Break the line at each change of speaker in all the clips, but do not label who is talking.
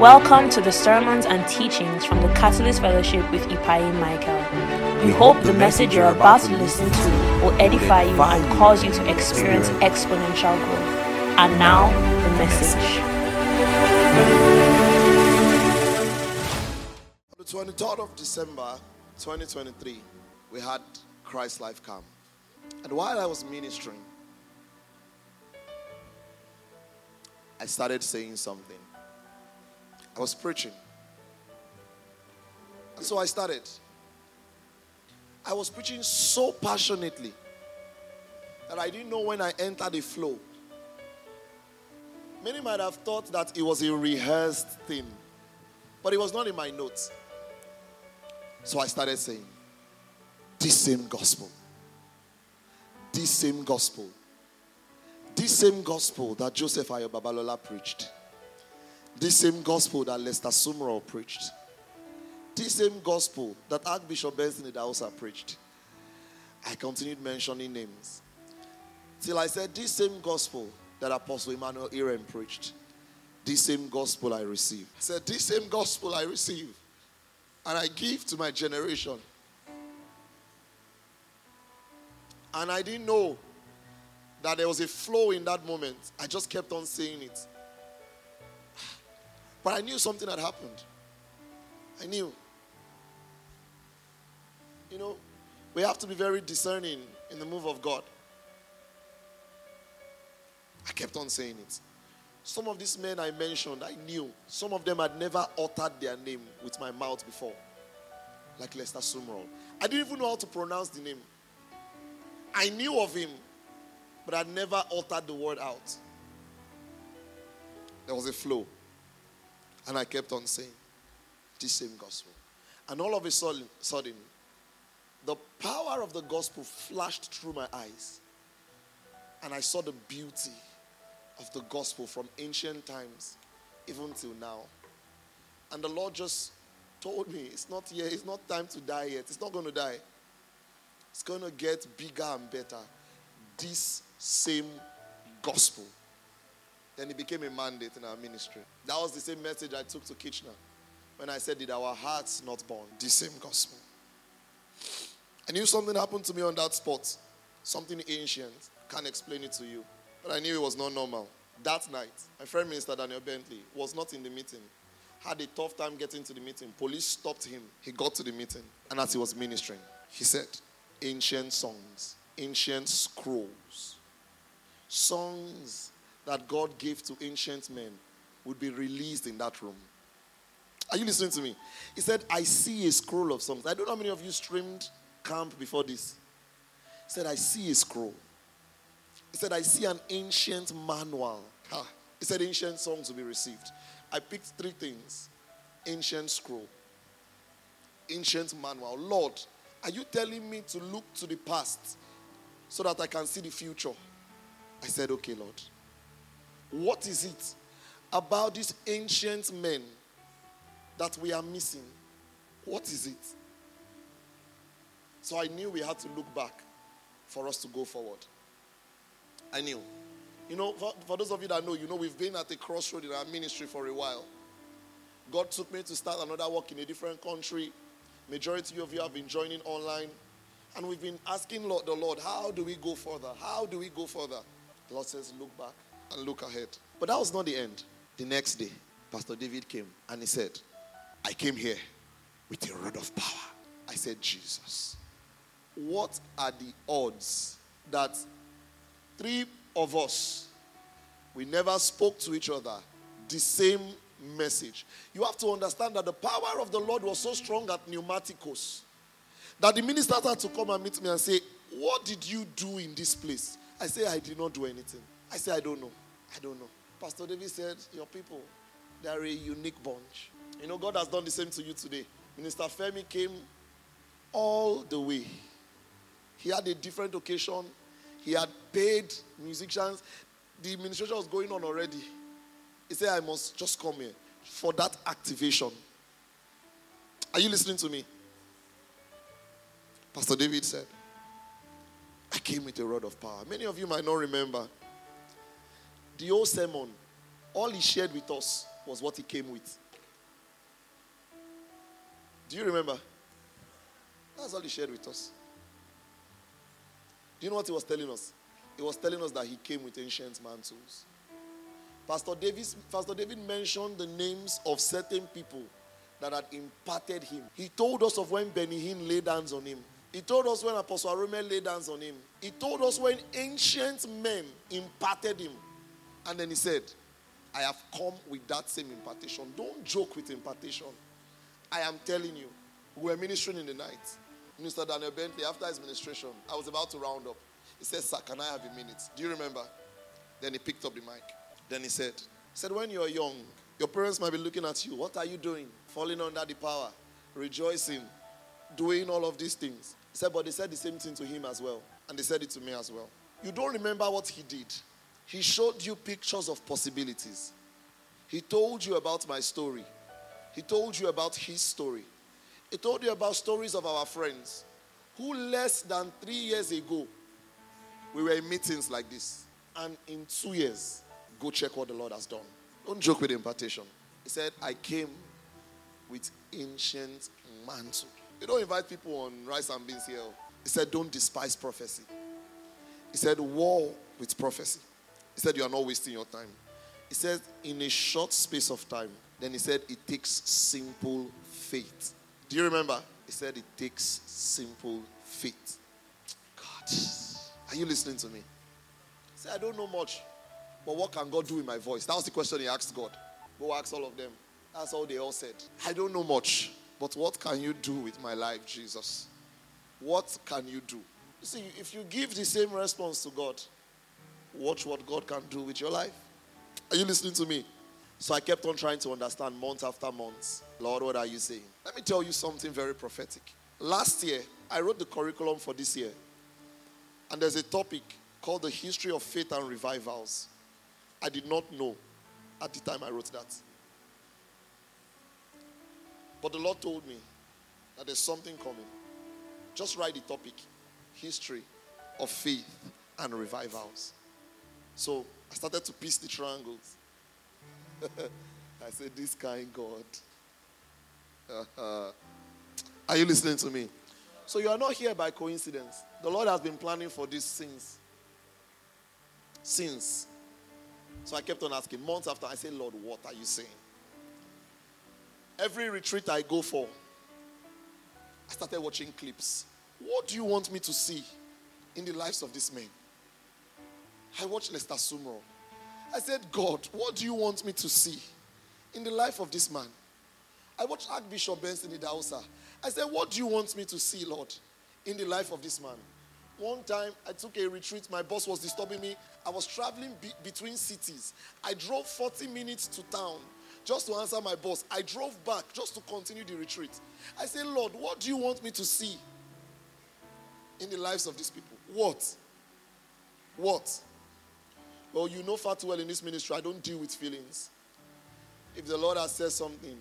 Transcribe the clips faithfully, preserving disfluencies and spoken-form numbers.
Welcome to the sermons and teachings from the Catalyst Fellowship with Ipai Michael. We hope the message you're about to listen to will edify you and cause you to experience exponential growth. And now, the message.
On the twenty-third of December, twenty twenty-three, we had Christ Life Camp. And while I was ministering, I started saying something. I was preaching. And so I started. I was preaching so passionately that I didn't know when I entered the flow. Many might have thought that it was a rehearsed thing, but it was not in my notes. So I started saying, this same gospel, this same gospel, this same gospel that Joseph Ayo Babalola preached, this same gospel that Lester Sumrall preached, this same gospel that Archbishop Benson Idahosa preached. I continued mentioning names till I said, this same gospel that Apostle Emmanuel Aaron preached, this same gospel I receive. I said, this same gospel I receive and I give to my generation. And I didn't know that there was a flow in that moment. I just kept on saying it. But I knew something had happened. I knew. You know, we have to be very discerning in the move of God. I kept on saying it. Some of these men I mentioned, I knew. Some of them had never uttered their name with my mouth before. Like Lester Sumrall. I didn't even know how to pronounce the name. I knew of him, but I'd never uttered the word out. There was a flow. And I kept on saying, this same gospel. And all of a sudden, sudden, the power of the gospel flashed through my eyes. And I saw the beauty of the gospel from ancient times, even till now. And the Lord just told me, it's not yet, it's not time to die yet. It's not going to die. It's going to get bigger and better. This same gospel. Then it became a mandate in our ministry. That was the same message I took to Kitchener when I said, did our hearts not burn? The same gospel. I knew something happened to me on that spot. Something ancient. Can't explain it to you. But I knew it was not normal. That night, my friend Minister Daniel Bentley was not in the meeting. Had a tough time getting to the meeting. Police stopped him. He got to the meeting. And as he was ministering, he said, ancient songs, ancient scrolls, songs that God gave to ancient men would be released in that room. Are you listening to me? He said, I see a scroll of songs. I don't know how many of you streamed camp before this. He said, I see a scroll. He said, I see an ancient manual. Ah. He said, ancient songs will be received. I picked three things. Ancient scroll. Ancient manual. Lord, are you telling me to look to the past so that I can see the future? I said, okay, Lord. What is it about these ancient men that we are missing? What is it? So I knew we had to look back for us to go forward. I knew. You know, for, for those of you that know, you know we've been at a crossroad in our ministry for a while. God took me to start another work in a different country. Majority of you have been joining online. And we've been asking Lord, the Lord, how do we go further? How do we go further? The Lord says, look back and look ahead. But that was not the end. The next day, Pastor David came and he said, I came here with a rod of power. I said, Jesus, what are the odds that three of us, we never spoke to each other, the same message? You have to understand that the power of the Lord was so strong at Pneumaticos that the ministers had to come and meet me and say, what did you do in this place? I say, I did not do anything. I say, I don't know. I don't know. Pastor David said, your people, they are a unique bunch. You know, God has done the same to you today. Minister Femi came all the way. He had a different occasion. He had paid musicians. The administration was going on already. He said, I must just come here for that activation. Are you listening to me? Pastor David said, I came with a rod of power. Many of you might not remember. The old sermon, all he shared with us was what he came with. Do you remember? That's all he shared with us. Do you know what he was telling us? He was telling us that he came with ancient mantles. Pastor Davis, Pastor David mentioned the names of certain people that had imparted him. He told us of when Benny Hinn laid hands on him. He told us when Apostle Arome laid hands on him. He told us when ancient men imparted him. And then he said, I have come with that same impartation. Don't joke with impartation. I am telling you, we were ministering in the night. Minister Daniel Bentley, after his ministration, I was about to round up. He said, sir, can I have a minute? Do you remember? Then he picked up the mic. Then he said, he said, when you're young, your parents might be looking at you. What are you doing? Falling under the power, rejoicing, doing all of these things. He said, but they said the same thing to him as well. And they said it to me as well. You don't remember what he did. He showed you pictures of possibilities. He told you about my story. He told you about his story. He told you about stories of our friends who less than three years ago, we were in meetings like this. And in two years, go check what the Lord has done. Don't joke with impartation. He said, I came with ancient mantle. You don't invite people on rice and beans here. He said, don't despise prophecy. He said, war with prophecy. He said, you are not wasting your time. He said, in a short space of time. Then he said, it takes simple faith. Do you remember? He said, it takes simple faith. God, are you listening to me? He said, I don't know much. But what can God do with my voice? That was the question he asked God. Go ask all of them. That's all they all said. I don't know much. But what can you do with my life, Jesus? What can you do? You see, if you give the same response to God, watch what God can do with your life. Are you listening to me? So I kept on trying to understand month after month. Lord, what are you saying? Let me tell you something very prophetic. Last year, I wrote the curriculum for this year. And there's a topic called the history of faith and revivals. I did not know at the time I wrote that. But the Lord told me that there's something coming. Just write the topic, history of faith and revivals. So I started to piece the triangles. I said, this kind God. Uh-huh. Are you listening to me? So you are not here by coincidence. The Lord has been planning for this since. Since. So I kept on asking. Months after, I said, Lord, what are you saying? Every retreat I go for, I started watching clips. What do you want me to see in the lives of these men? I watched Lester Sumrall. I said, God, what do you want me to see in the life of this man? I watched Archbishop Benson Idahosa. I said, what do you want me to see, Lord, in the life of this man? One time, I took a retreat. My boss was disturbing me. I was traveling be- between cities. I drove forty minutes to town just to answer my boss. I drove back just to continue the retreat. I said, Lord, what do you want me to see in the lives of these people? What? What? Well, you know far too well in this ministry, I don't deal with feelings. If the Lord has said something,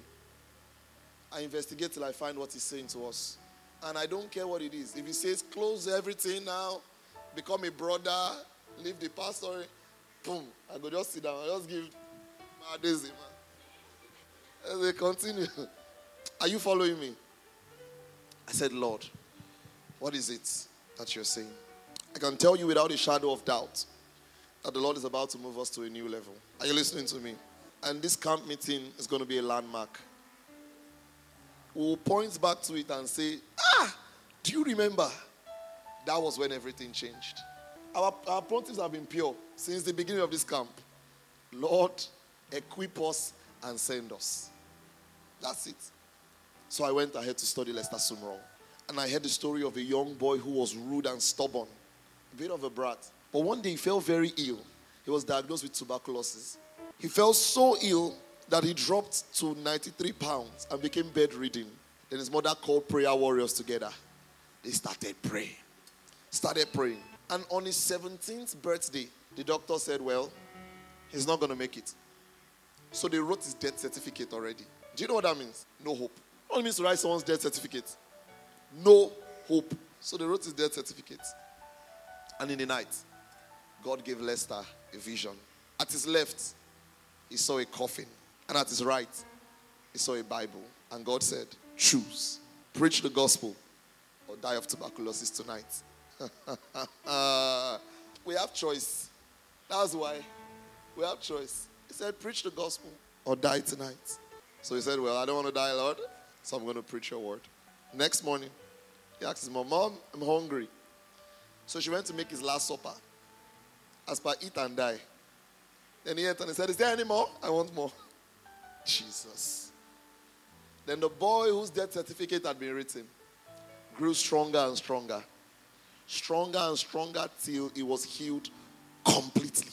I investigate till I find what he's saying to us. And I don't care what it is. If he says, close everything now, become a brother, leave the pastor, boom, I go just sit down. I just give my daisy, man. As they continue. Are you following me? I said, Lord, what is it that you're saying? I can tell you without a shadow of doubt that the Lord is about to move us to a new level. Are you listening to me? And this camp meeting is going to be a landmark. We'll point back to it and say, ah, do you remember? That was when everything changed. Our, our pontiffs have been pure since the beginning of this camp. Lord, equip us and send us. That's it. So I went ahead to study Lester Sumrall. And I heard the story of a young boy who was rude and stubborn. A bit of a brat. But one day he fell very ill. He was diagnosed with tuberculosis. He fell so ill that he dropped to ninety-three pounds and became bedridden. Then his mother called prayer warriors together. They started praying. Started praying. And on his seventeenth birthday, the doctor said, well, he's not going to make it. So they wrote his death certificate already. Do you know what that means? No hope. What it means to write someone's death certificate? No hope. So they wrote his death certificate. And in the night, God gave Lester a vision. At his left, he saw a coffin. And at his right, he saw a Bible. And God said, Choose. Preach the gospel or die of tuberculosis tonight. We have choice. That's why. We have choice. He said, preach the gospel or die tonight. So he said, well, I don't want to die, Lord, so I'm going to preach your word. Next morning, he asked his mom, Mom, I'm hungry. So she went to make his last supper. As per eat and die. Then he ate and he said, is there any more? I want more. Jesus. Then the boy whose death certificate had been written grew stronger and stronger. Stronger and stronger till he was healed completely.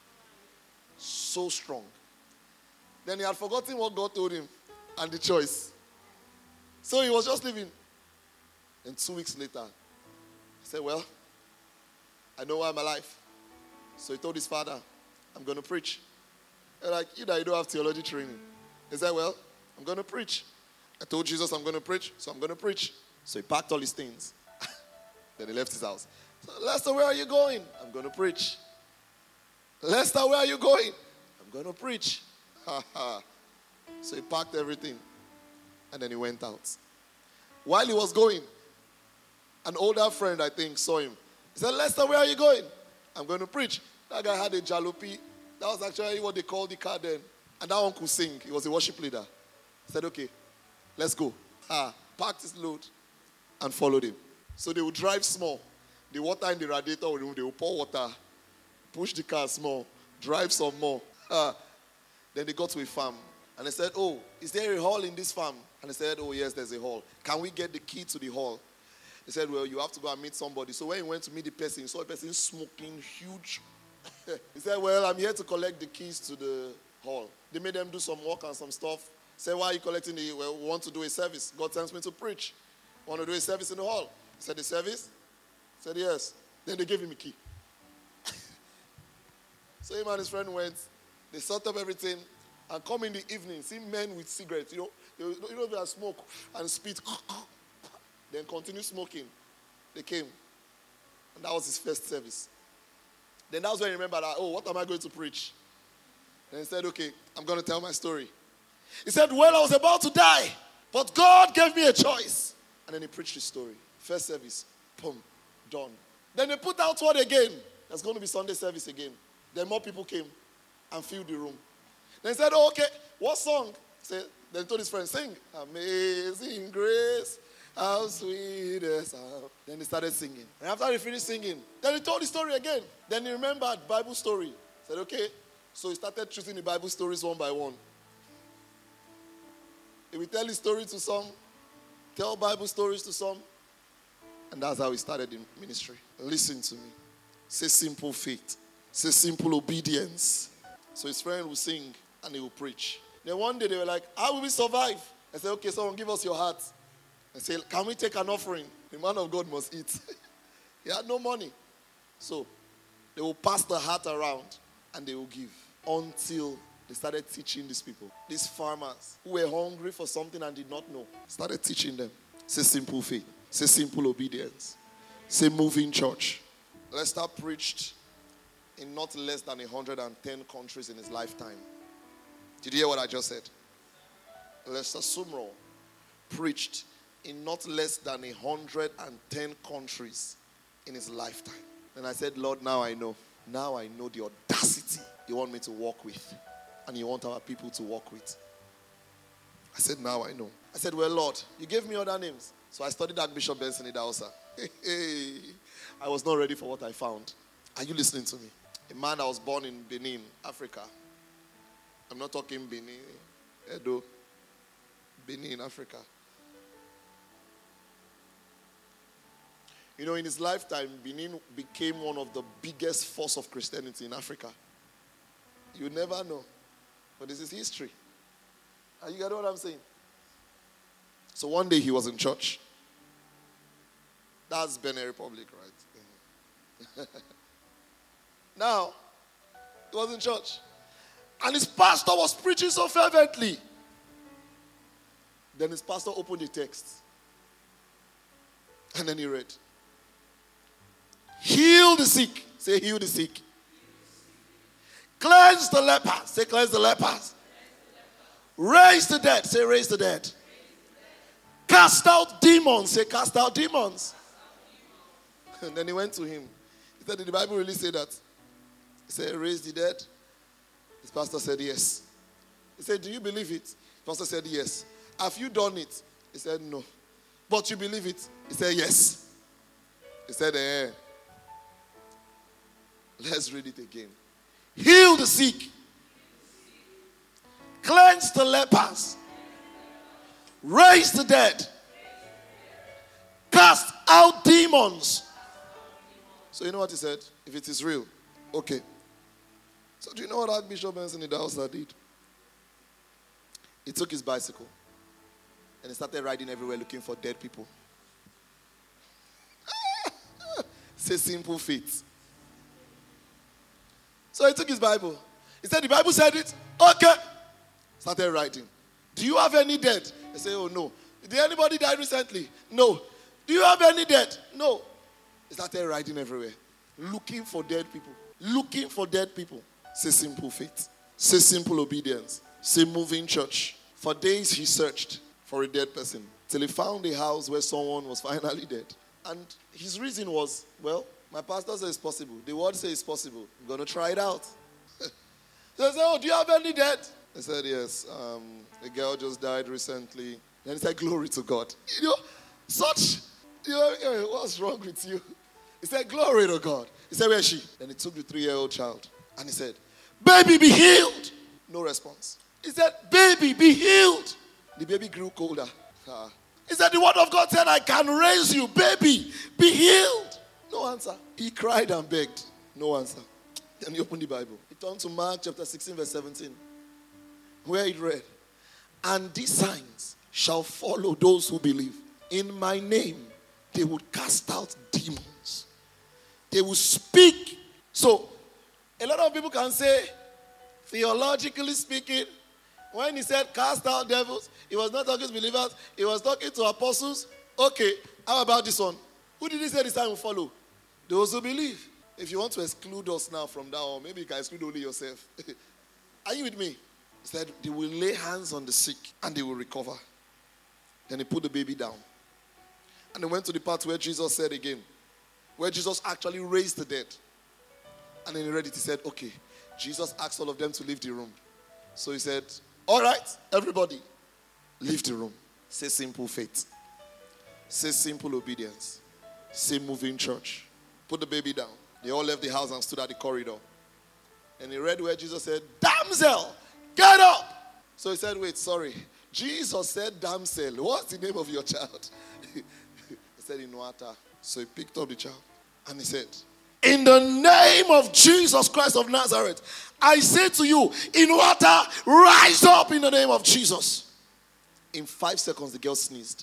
So strong. Then he had forgotten what God told him and the choice. So he was just living. And two weeks later, he said, well, I know why I'm alive. So he told his father, I'm going to preach. They're like, you know, you don't have theology training. He said, well, I'm going to preach. I told Jesus I'm going to preach, so I'm going to preach. So he packed all his things. Then he left his house. So, Lester, where are you going? I'm going to preach. Lester, where are you going? I'm going to preach. So he packed everything. And then he went out. While he was going, an older friend, I think, saw him. He said, Lester, where are you going? I'm going to preach. That guy had a jalopy. That was actually what they called the car then. And that one could sing. He was a worship leader. He said, okay, let's go. Ah, packed his load and followed him. So they would drive small. The water in the radiator room, they would pour water, push the car small, drive some more. Ah. Then they got to a farm. And they said, oh, is there a hall in this farm? And they said, oh, yes, there's a hall. Can we get the key to the hall? He said, well, you have to go and meet somebody. So when he went to meet the person, he saw a person smoking huge. He said, well, I'm here to collect the keys to the hall. They made them do some work and some stuff. He said, why are you collecting the, well, we want to do a service. God sends me to preach. Want to do a service in the hall. He said, the service? He said, yes. Then they gave him a key. So him and his friend went. They set up everything and come in the evening, see men with cigarettes, you know, they, you know, they smoke and spit, then continue smoking. They came, and that was his first service. Then that was when he remembered that, oh, what am I going to preach? Then he said, okay, I'm going to tell my story. He said, well, I was about to die, but God gave me a choice. And then he preached his story. First service, boom, done. Then they put out word again. There's going to be Sunday service again. Then more people came and filled the room. Then he said, oh, okay, what song? He said, then he told his friend, sing, Amazing Grace, how sweet the sound. Then he started singing. And after he finished singing, then he told the story again. Then he remembered Bible story. He said, okay. So he started choosing the Bible stories one by one. He would tell his story to some, tell Bible stories to some. And that's how he started in ministry. Listen to me. Say simple faith. Say simple obedience. So his friend will sing and he will preach. Then one day they were like, how will we survive? I said, okay, someone give us your heart. I said, can we take an offering? The man of God must eat. He had no money. So they will pass the heart around and they will give until they started teaching these people. These farmers who were hungry for something and did not know, started teaching them. Say simple faith. Say simple obedience. Say moving church. Lester preached in not less than one hundred ten countries in his lifetime. Did you hear what I just said? Lester Sumrall preached in not less than one hundred ten countries in his lifetime. And I said, Lord, now I know. Now I know the audacity you want me to walk with and you want our people to walk with. I said, now I know. I said, well, Lord, you gave me other names. So I studied Archbishop Benson Idahosa. Hey, I was not ready for what I found. Are you listening to me? A man that was born in Benin, Africa. I'm not talking Benin, Edo. Benin, Africa. You know, in his lifetime, Benin became one of the biggest force of Christianity in Africa. You never know. But this is history. Are you getting what I'm saying? So one day he was in church. That's Benin Republic, right? Now, he was in church. And his pastor was preaching so fervently. Then his pastor opened the text. And then he read. Heal the sick. Say heal the sick. Cleanse the lepers. Say cleanse the lepers. Raise the dead. Say raise the dead. cast out demons. Say, cast out demons. And then he went to him. He said, did the Bible really say that? He said, raise the dead. His pastor said, yes. He said, do you believe it? The pastor said, yes. Have you done it? He said, no. But you believe it? He said, yes. He said, eh. Let's read it again. Heal the sick. Cleanse the lepers. Raise the dead. Cast out demons. So you know what he said? If it is real, okay. So do you know what Archbishop Benson Idahosa did? He took his bicycle and he started riding everywhere looking for dead people. Say simple faith. So he took his Bible. He said, the Bible said it. Okay. Started writing. Do you have any dead? I say, oh no. Did anybody die recently? No. Do you have any dead? No. He started writing everywhere. Looking for dead people. Looking for dead people. Say simple faith. Say simple obedience. Say moving church. For days he searched for a dead person till he found a house where someone was finally dead. And his reason was, well, my pastor says it's possible. The word says it's possible. I'm going to try it out. So I said, oh, do you have any dead? I said, yes. Um, a girl just died recently. Then he said, glory to God. You know, such, you know, what's wrong with you? He said, glory to God. He said, where is she? Then he took the three-year-old child. And he said, baby, be healed. No response. He said, baby, be healed. The baby grew colder. Ah. He said, the word of God said, I can raise you. Baby, be healed. No answer. He cried and begged. No answer. Then he opened the Bible. He turned to Mark chapter sixteen, verse seventeen, where it read, and these signs shall follow those who believe. In my name, they would cast out demons. They will speak. So, a lot of people can say, theologically speaking, when he said cast out devils, he was not talking to believers, he was talking to apostles. Okay, how about this one? Who did he say this time will follow? Those who believe. If you want to exclude us now from now on, maybe you can exclude only yourself. Are you with me? He said, they will lay hands on the sick and they will recover. Then he put the baby down. And they went to the part where Jesus said again, where Jesus actually raised the dead. And then he read it, he said, okay, Jesus asked all of them to leave the room. So he said, all right, everybody, leave the room. Say simple faith. Say simple obedience. Say moving church. Put the baby down. They all left the house and stood at the corridor. And he read where Jesus said, damsel, get up. So he said, wait, sorry. Jesus said, damsel, what's the name of your child? He said, Inuata. So he picked up the child and he said, in the name of Jesus Christ of Nazareth, I say to you, Inuata, rise up in the name of Jesus. In five seconds, the girl sneezed.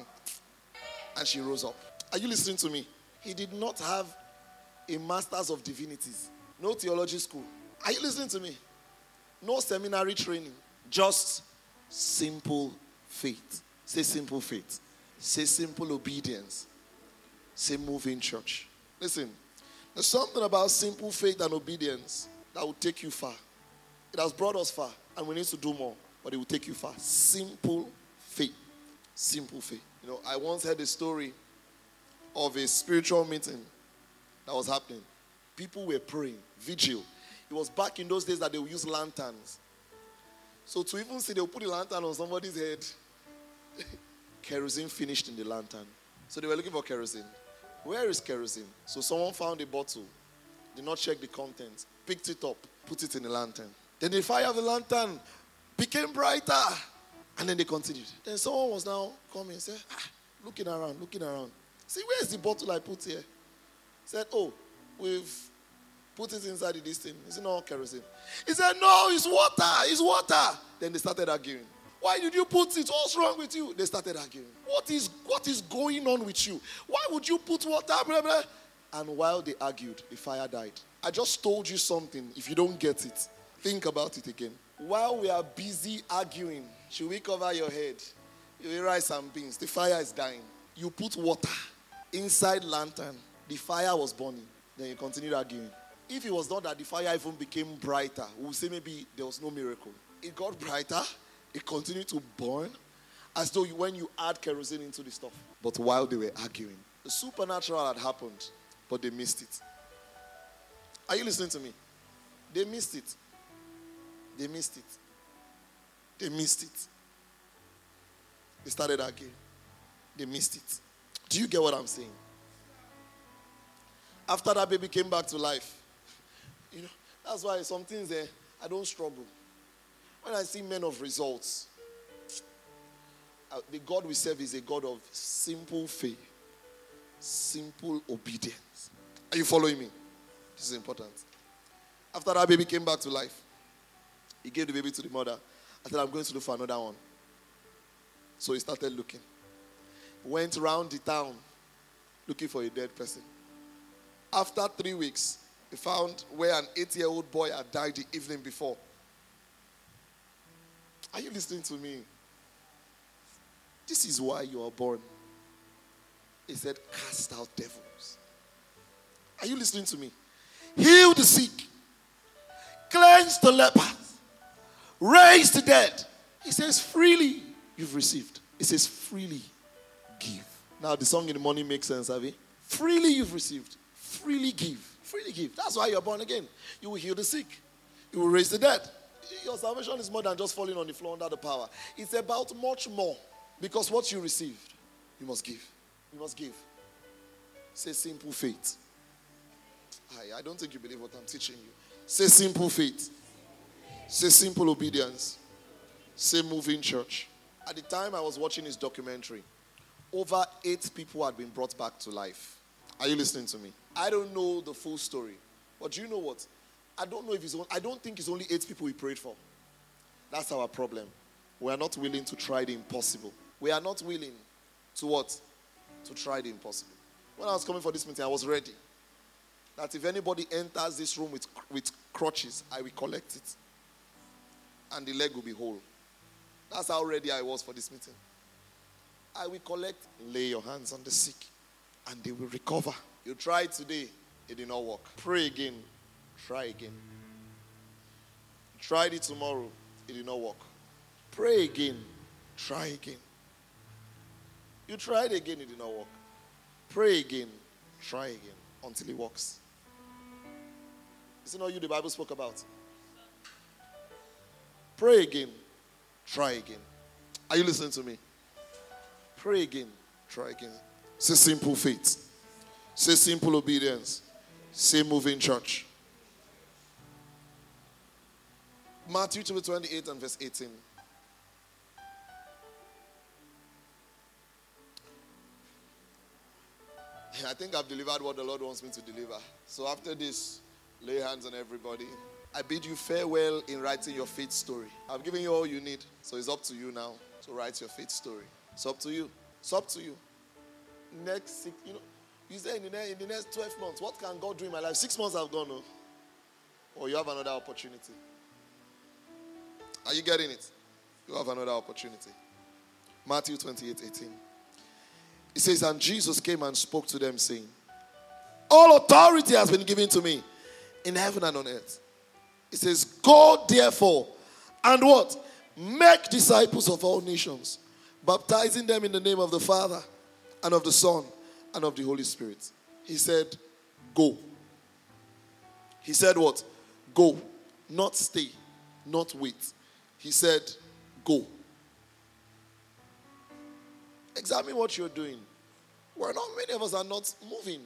And she rose up. Are you listening to me? He did not have a master's of divinities. No theology school. Are you listening to me? No seminary training. Just simple faith. Say simple faith. Say simple obedience. Say move in church. Listen, there's something about simple faith and obedience that will take you far. It has brought us far, and we need to do more, but it will take you far. Simple faith. Simple faith. You know, I once heard a story of a spiritual meeting that was happening. People were praying, vigil. It was back in those days that they would use lanterns. So to even see, they would put a lantern on somebody's head. Kerosene finished in the lantern. So they were looking for kerosene. Where is kerosene? So someone found a bottle, did not check the contents, picked it up, put it in the lantern. Then the fire of the lantern became brighter. And then they continued. Then someone was now coming and said, ah, looking around, looking around. See, where's the bottle I put here? Said, oh, we've put it inside this thing. Is it not kerosene? He said, no, it's water, it's water. Then they started arguing. Why did you put it? What's wrong with you? They started arguing. What is what is going on with you? Why would you put water? Blah, blah. And while they argued, the fire died. I just told you something. If you don't get it, think about it again. While we are busy arguing, should we cover your head? You will rice and beans. The fire is dying. You put water inside lantern. The fire was burning. Then you continued arguing. If it was not that the fire even became brighter, we would say maybe there was no miracle. It got brighter. It continued to burn. As though you, when you add kerosene into the stuff. But while they were arguing, the supernatural had happened, but they missed it. Are you listening to me? They missed it. They missed it. They missed it. They started arguing. They missed it. Do you get what I'm saying? After that baby came back to life, you know, that's why some things there, I don't struggle. When I see men of results, uh, the God we serve is a God of simple faith, simple obedience. Are you following me? This is important. After that baby came back to life, he gave the baby to the mother. I said, I'm going to look for another one. So he started looking. Went around the town looking for a dead person. After three weeks, he found where an eight-year-old boy had died the evening before. Are you listening to me? This is why you are born. He said, cast out devils. Are you listening to me? Heal the sick. Cleanse the lepers. Raise the dead. He says, freely you've received. He says, freely give. Now the song in the morning makes sense, have you? Freely you've received. Freely give. Freely give. That's why you're born again. You will heal the sick. You will raise the dead. Your salvation is more than just falling on the floor under the power. It's about much more. Because what you received, you must give. You must give. Say simple faith. I, I don't think you believe what I'm teaching you. Say simple faith. Say simple obedience. Say moving church. At the time I was watching his documentary, over eight people had been brought back to life. Are you listening to me? I don't know the full story. But do you know what? I don't know if it's only, I don't think it's only eight people we prayed for. That's our problem. We are not willing to try the impossible. We are not willing to what? To try the impossible. When I was coming for this meeting, I was ready. That if anybody enters this room with, with crutches, I will collect it. And the leg will be whole. That's how ready I was for this meeting. I will collect. Lay your hands on the sick and they will recover. You tried today, it did not work. Pray again. Try again. You tried it tomorrow, it did not work. Pray again. Try again. You tried again, it did not work. Pray again. Try again until it works. Isn't all you the Bible spoke about? Pray again. Try again. Are you listening to me? Pray again. Try again. Say simple faith. Say simple obedience. Say moving church. Matthew twenty-eight and verse eighteen. I think I've delivered what the Lord wants me to deliver. So after this, lay hands on everybody. I bid you farewell in writing your faith story. I've given you all you need. So it's up to you now to write your faith story. It's up to you. It's up to you. Next six, you know, you say in the, next, in the next twelve months, what can God do in my life? Six months have gone, no? Or you have another opportunity. Are you getting it? You have another opportunity. Matthew twenty-eight eighteen. It says, and Jesus came and spoke to them, saying, all authority has been given to me in heaven and on earth. It says, go therefore and what? Make disciples of all nations, baptizing them in the name of the Father and of the Son and of the Holy Spirit. He said, go. He said what? Go. Not stay. Not wait. He said, go. Examine what you're doing. We're not, many of us are not moving.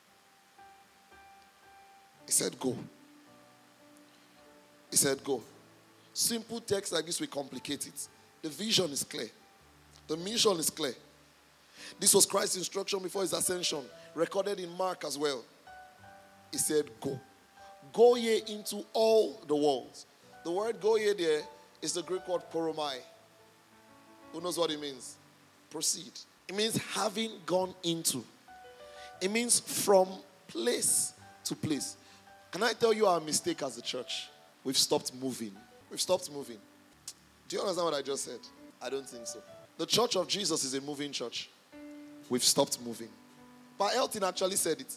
He said, go. He said, go. Simple text like this, we complicate it. The vision is clear. The mission is clear. This was Christ's instruction before his ascension, recorded in Mark as well. He said, go. Go ye into all the world. The word go ye there is the Greek word poromai. Who knows what it means? Proceed. It means having gone into. It means from place to place. Can I tell you our mistake as a church? We've stopped moving. We've stopped moving. Do you understand what I just said? I don't think so. The church of Jesus is a moving church. We've stopped moving. But Elton actually said it.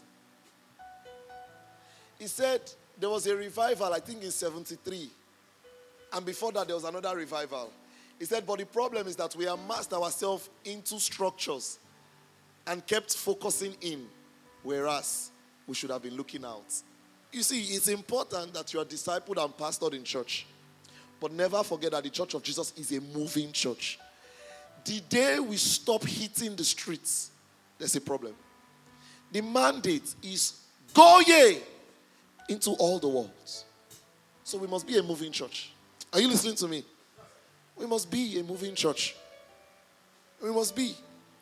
He said there was a revival, I think in seventy-three. And before that, there was another revival. He said, but the problem is that we amassed ourselves into structures and kept focusing in, whereas we should have been looking out. You see, it's important that you are discipled and pastored in church. But never forget that the Church of Jesus is a moving church. The day we stop hitting the streets, there's a problem. The mandate is go ye into all the world. So we must be a moving church. Are you listening to me? We must be a moving church. We must be.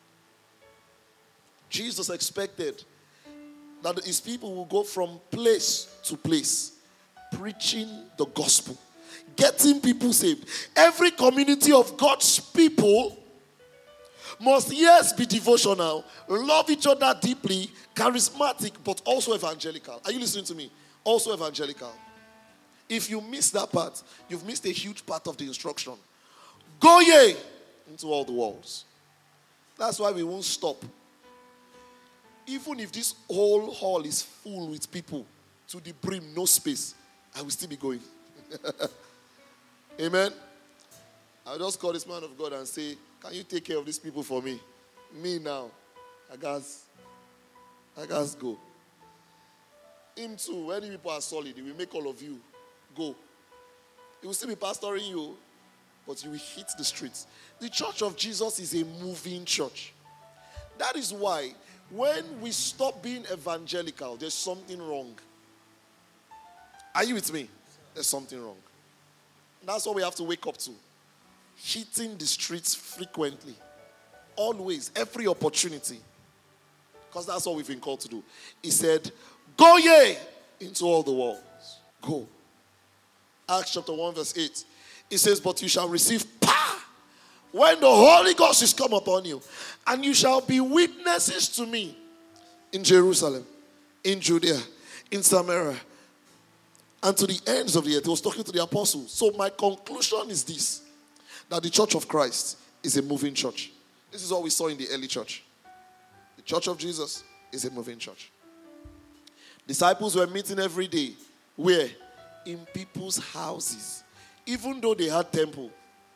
Jesus expected that his people will go from place to place, preaching the gospel, getting people saved. Every community of God's people must, yes, be devotional, love each other deeply, charismatic, but also evangelical. Are you listening to me? Also evangelical. If you miss that part, you've missed a huge part of the instruction. Go ye into all the worlds. That's why we won't stop. Even if this whole hall is full with people to the brim, no space, I will still be going. Amen. I'll just call this man of God and say, can you take care of these people for me? Me now. I guess. I guess go. Him too. When people are solid, he will make all of you go. He will still be pastoring you, but you will hit the streets. The Church of Jesus is a moving church. That is why when we stop being evangelical, there's something wrong. Are you with me? There's something wrong. That's what we have to wake up to. Hitting the streets frequently. Always. Every opportunity. Because that's what we've been called to do. He said, go ye into all the worlds. Go. Acts chapter one verse eight. It says, but you shall receive power when the Holy Ghost is come upon you. And you shall be witnesses to me in Jerusalem, in Judea, in Samaria, and to the ends of the earth. He was talking to the apostles. So my conclusion is this, that the Church of Christ is a moving church. This is what we saw in the early church. The Church of Jesus is a moving church. Disciples were meeting every day. Where? In people's houses. Even though they had temple.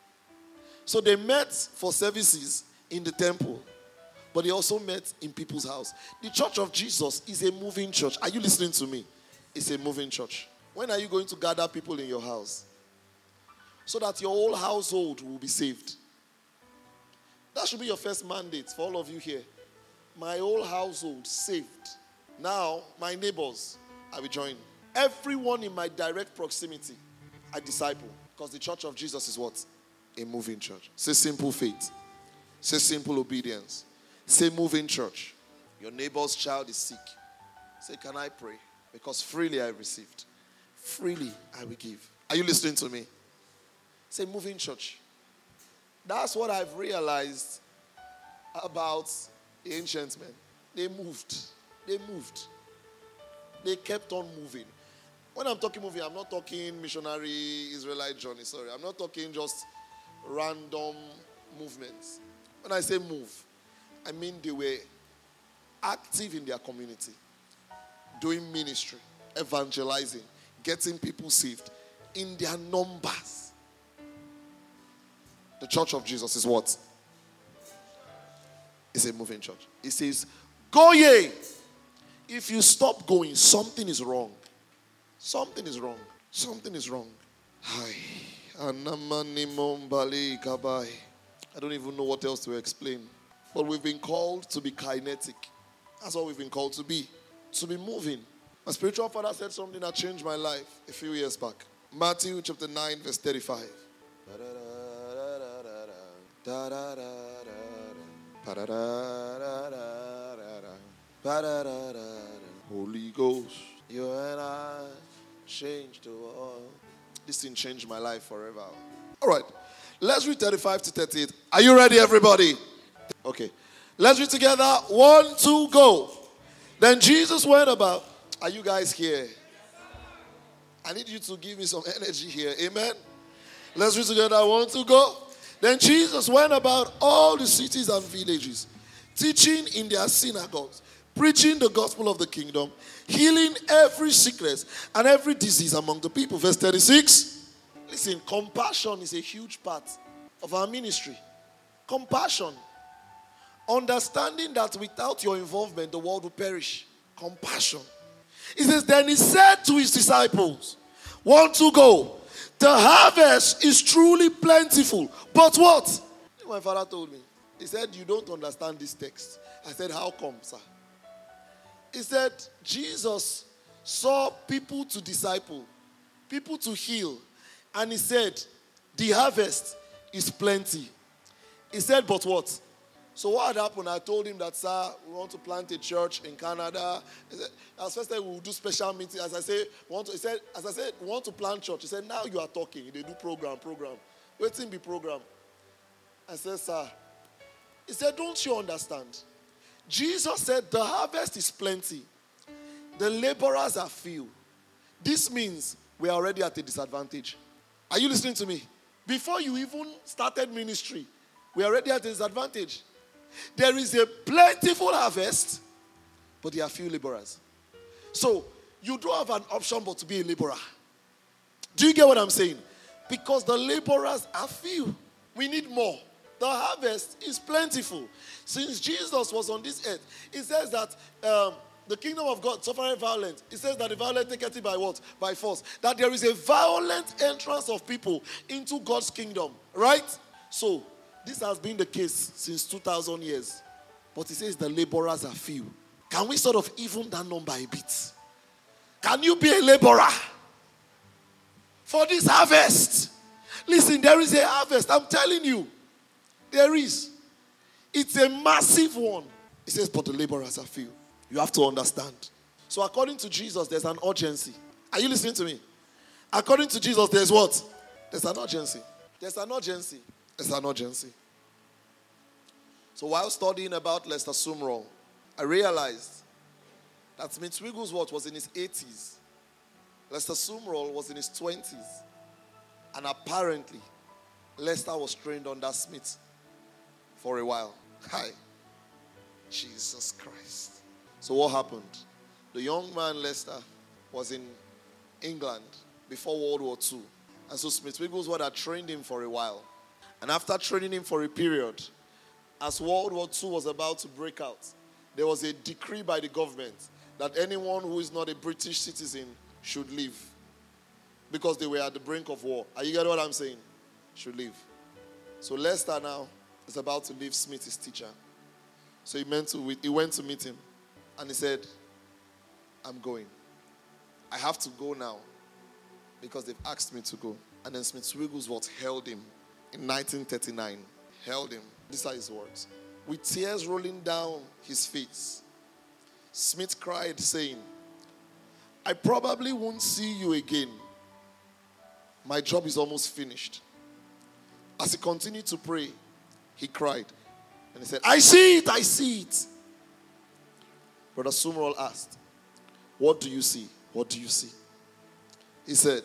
So they met for services in the temple. But they also met in people's house. The Church of Jesus is a moving church. Are you listening to me? It's a moving church. When are you going to gather people in your house? So that your whole household will be saved. That should be your first mandate for all of you here. My whole household saved. Now, my neighbors, I will join. Everyone in my direct proximity, I disciple. Because the Church of Jesus is what? A moving church. Say simple faith. Say simple obedience. Say moving church. Your neighbor's child is sick. Say, can I pray? Because freely I received. Freely I will give. Are you listening to me? Say moving church. That's what I've realized about the ancient men. They moved. They moved. They kept on moving. When I'm talking moving, I'm not talking missionary Israelite journey. Sorry, I'm not talking just random movements. When I say move, I mean they were active in their community, doing ministry, evangelizing, getting people saved in their numbers. The Church of Jesus is what? It's a moving church. It says, go ye. If you stop going, something is wrong. Something is wrong. Something is wrong. Hi. I don't even know what else to explain. But we've been called to be kinetic. That's what we've been called to be. To be moving. My spiritual father said something that changed my life a few years back. Matthew chapter nine verse thirty-five. Holy Ghost, you and I changed the world. This thing changed my life forever. All right, let's read thirty-five to thirty-eight. Are you ready, everybody? Okay, let's read together. One, two, go. Then Jesus went about. Are you guys here? I need you to give me some energy here. Amen. Let's read together. One, two, go. Then Jesus went about all the cities and villages, teaching in their synagogues, preaching the gospel of the kingdom, healing every sickness and every disease among the people. Verse thirty-six. Listen, compassion is a huge part of our ministry. Compassion. Understanding that without your involvement, the world will perish. Compassion. He says, then he said to his disciples, want to go. The harvest is truly plentiful. But what? My father told me. He said, you don't understand this text. I said, how come, sir? He said, Jesus saw people to disciple, people to heal. And he said, the harvest is plenty. He said, but what? So what had happened? I told him that, sir, we want to plant a church in Canada. He said, as first time we will do special meetings. As I say, we want to, he said, as I said, we want to plant church. He said, now you are talking. They do program, program. Waiting be program. I said, sir. He said, don't you understand? Jesus said, the harvest is plenty. The laborers are few. This means we are already at a disadvantage. Are you listening to me? Before you even started ministry, we are already at a disadvantage. There is a plentiful harvest, but there are few laborers. So, you don't have an option but to be a laborer. Do you get what I'm saying? Because the laborers are few. We need more. The harvest is plentiful. Since Jesus was on this earth, it says that um, the kingdom of God suffered violence. It says that the violent take it by what? By force. That there is a violent entrance of people into God's kingdom. Right? So, this has been the case since two thousand years. But it says the laborers are few. Can we sort of even that number a bit? Can you be a laborer for this harvest? Listen, there is a harvest. I'm telling you. There is. It's a massive one. It says, but the laborers are few. You have to understand. So according to Jesus, there's an urgency. Are you listening to me? According to Jesus, there's what? There's an urgency. There's an urgency. There's an urgency. So while studying about Lester Sumrall, I realized that Smith Wigglesworth was in his eighties. Lester Sumrall was in his twenties. And apparently, Lester was trained under Smith for a while. Hi. Jesus Christ. So what happened? The young man, Lester, was in England before World War Two. And so Smith Wigglesworth had trained him for a while. And after training him for a period, as World War Two was about to break out, there was a decree by the government that anyone who is not a British citizen should leave. Because they were at the brink of war. Are you getting what I'm saying? Should leave. So Lester now is about to leave Smith, his teacher. So he, meant to, he went to meet him. And he said, I'm going. I have to go now because they've asked me to go. And then Smith Wigglesworth held him in nineteen thirty-nine. Held him. These are his words. With tears rolling down his face, Smith cried, saying, I probably won't see you again. My job is almost finished. As he continued to pray, he cried. And he said, I see it, I see it. Brother Sumrall asked, what do you see? What do you see? He said,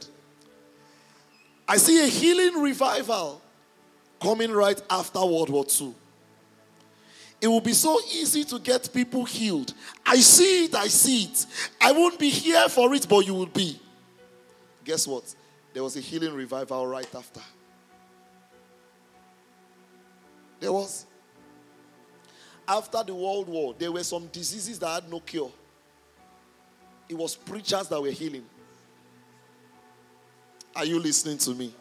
I see a healing revival coming right after World War Two. It will be so easy to get people healed. I see it, I see it. I won't be here for it, but you will be. Guess what? There was a healing revival right after. There was. After the World War, there were some diseases that had no cure. It was preachers that were healing. Are you listening to me?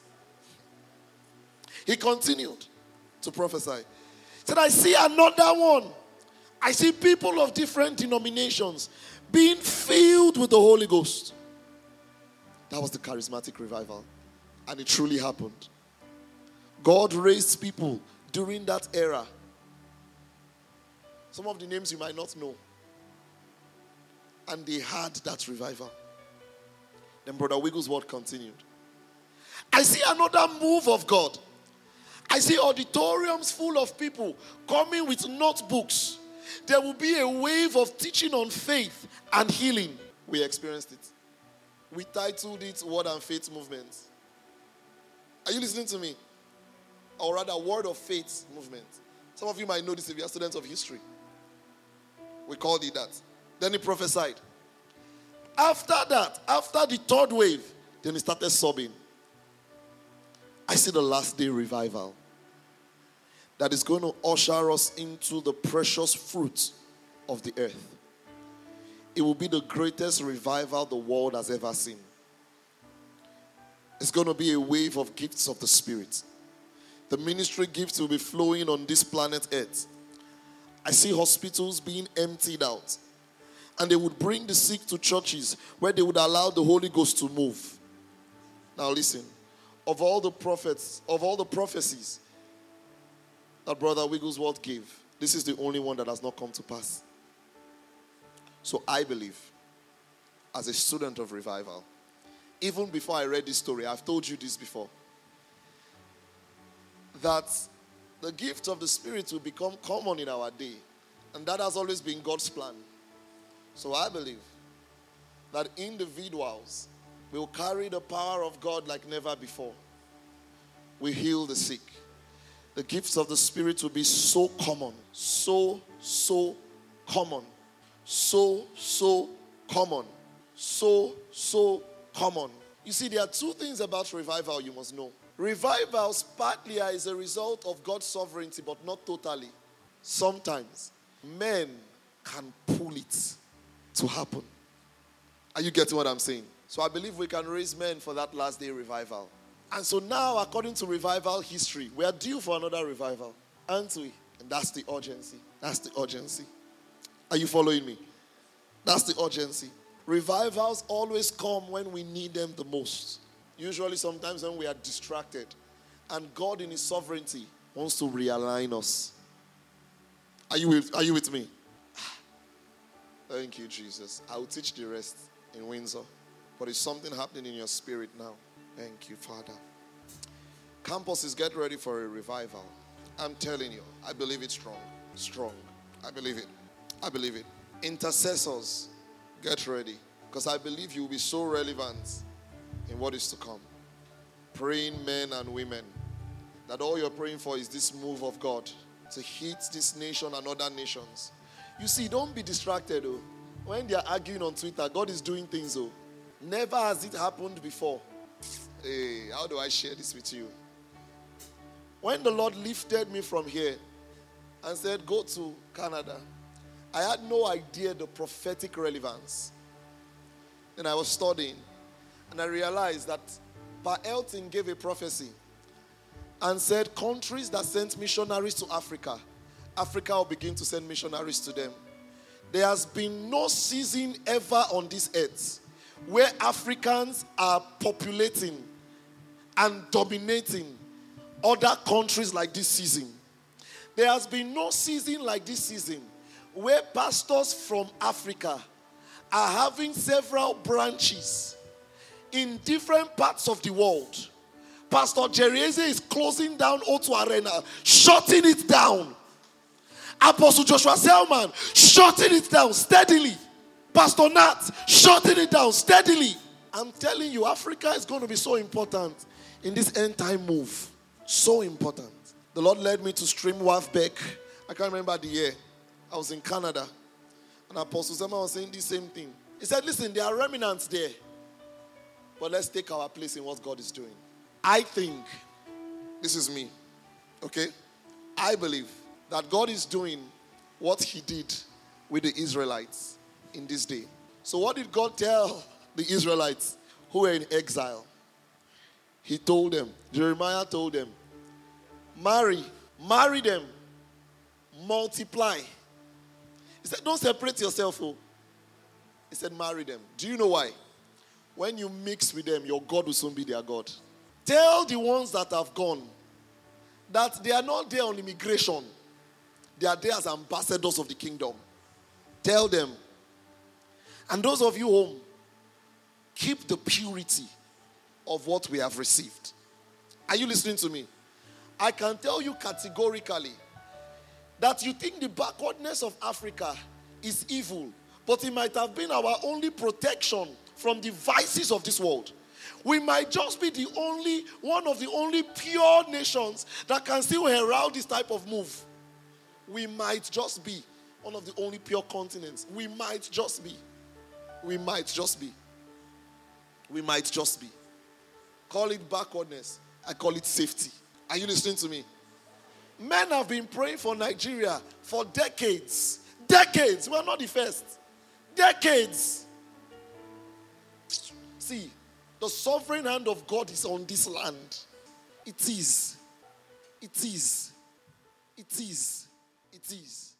He continued to prophesy. He said, I see another one. I see people of different denominations being filled with the Holy Ghost. That was the charismatic revival. And it truly happened. God raised people during that era. Some of the names you might not know. And they had that revival. Then Brother Wigglesworth continued. I see another move of God. I see auditoriums full of people coming with notebooks. There will be a wave of teaching on faith and healing. We experienced it. We titled it Word and Faith Movement. Are you listening to me? Or rather, Word of Faith Movement. Some of you might know this if you are students of history. We called it that. Then he prophesied. After that, after the third wave, then he started sobbing. I see the last day revival that is going to usher us into the precious fruit of the earth. It will be the greatest revival the world has ever seen. It's going to be a wave of gifts of the Spirit. The ministry gifts will be flowing on this planet Earth. I see hospitals being emptied out. And they would bring the sick to churches where they would allow the Holy Ghost to move. Now listen. Of all the prophets, of all the prophecies that Brother Wigglesworth gave, this is the only one that has not come to pass. So I believe, as a student of revival, even before I read this story, I've told you this before, that the gift of the Spirit will become common in our day. And that has always been God's plan. So I believe that individuals will carry the power of God like never before. We heal the sick. The gifts of the Spirit will be so common. So, so common. So, so common. So, so common. You see, there are two things about revival you must know. Revivals partly are as a result of God's sovereignty, but not totally. Sometimes men can pull it to happen. Are you getting what I'm saying? So I believe we can raise men for that last day revival. And so now, according to revival history, we are due for another revival, aren't we? And that's the urgency. That's the urgency. Are you following me? That's the urgency. Revivals always come when we need them the most. Usually sometimes when we are distracted. And God in His sovereignty wants to realign us. Are you with, are you with me? Thank you, Jesus. I will teach the rest in Windsor. But it's something happening in your spirit now. Thank you, Father. Campuses, get ready for a revival. I'm telling you, I believe it's strong. Strong. I believe it. I believe it. Intercessors, get ready. Because I believe you will be so relevant in what is to come. Praying men and women. That all you're praying for is this move of God to hit this nation and other nations. You see, don't be distracted, oh. When they are arguing on Twitter, God is doing things, oh. Never has it happened before. Hey, how do I share this with you? When the Lord lifted me from here and said, go to Canada, I had no idea the prophetic relevance. Then I was studying, and I realized that Pa Elton gave a prophecy and said, countries that sent missionaries to Africa, Africa will begin to send missionaries to them. There has been no season ever on this earth where Africans are populating and dominating other countries like this season. There has been no season like this season where pastors from Africa are having several branches in different parts of the world. Pastor Jerry Eze is closing down O two Arena, shutting it down. Apostle Joshua Selman, shutting it down steadily. Pastor Nat, shutting it down steadily. I'm telling you, Africa is going to be so important in this end time move. So important. The Lord led me to Stream Wafbeck. I can't remember the year. I was in Canada. And Apostle Selman was saying the same thing. He said, listen, there are remnants there. But let's take our place in what God is doing. I think, this is me, okay? I believe that God is doing what He did with the Israelites in this day. So what did God tell the Israelites who were in exile? He told them, Jeremiah told them, marry, marry them, multiply. He said, don't separate yourself. Oh. He said, marry them. Do you know why? When you mix with them, your God will soon be their God. Tell the ones that have gone that they are not there on immigration. They are there as ambassadors of the kingdom. Tell them. And those of you home, keep the purity of what we have received. Are you listening to me? I can tell you categorically that you think the backwardness of Africa is evil, but it might have been our only protection from the vices of this world. We might just be the only, one of the only pure nations that can still herald this type of move. We might just be one of the only pure continents. We might just be. We might just be. We might just be. Call it backwardness. I call it safety. Are you listening to me? Men have been praying for Nigeria for decades. Decades. We are not the first. Decades. See, the sovereign hand of God is on this land. It is. It is. It is. It is.